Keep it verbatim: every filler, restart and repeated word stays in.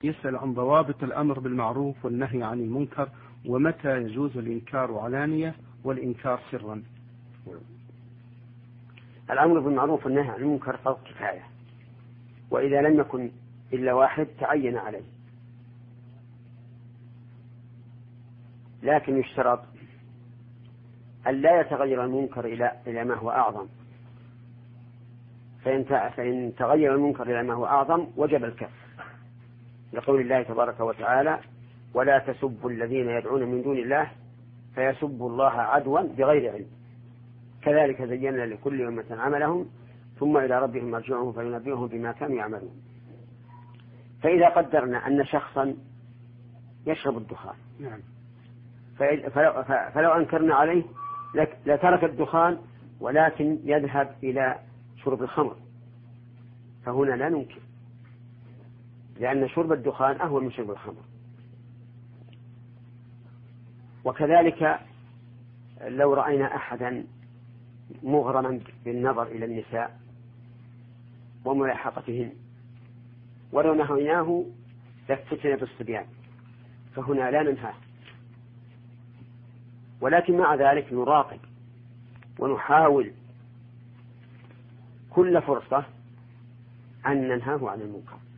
يسأل عن ضوابط الأمر بالمعروف والنهي عن المنكر، ومتى يجوز الإنكار علانية والإنكار سرا. الأمر بالمعروف والنهي عن المنكر فرض كفاية، وإذا لم يكن إلا واحد تعين عليه، لكن يشترط أن لا يتغير المنكر إلى إلى ما هو أعظم، فإن فإن تغير المنكر إلى ما هو أعظم وجب الكف، لقول الله تبارك وتعالى: ولا تسبوا الذين يدعون من دون الله فيسبوا الله عدوا بغير علم كذلك زينا لكل أمة عملهم ثم إلى ربهم مرجعهم فينبئهم بما كانوا يعملون. فإذا قدرنا أن شخصا يشرب الدخان فلو أنكرنا عليه لترك الدخان ولكن يذهب إلى شرب الخمر، فهنا لا ننكر، لأن شرب الدخان أهون من شرب الخمر. وكذلك لو رأينا أحدا مغرما بالنظر إلى النساء وملاحقتهن ولو نهيناه لفتن بالصبيان، فهنا لا ننهاه، ولكن مع ذلك نراقب ونحاول كل فرصة أن ننهاه عن المنكر.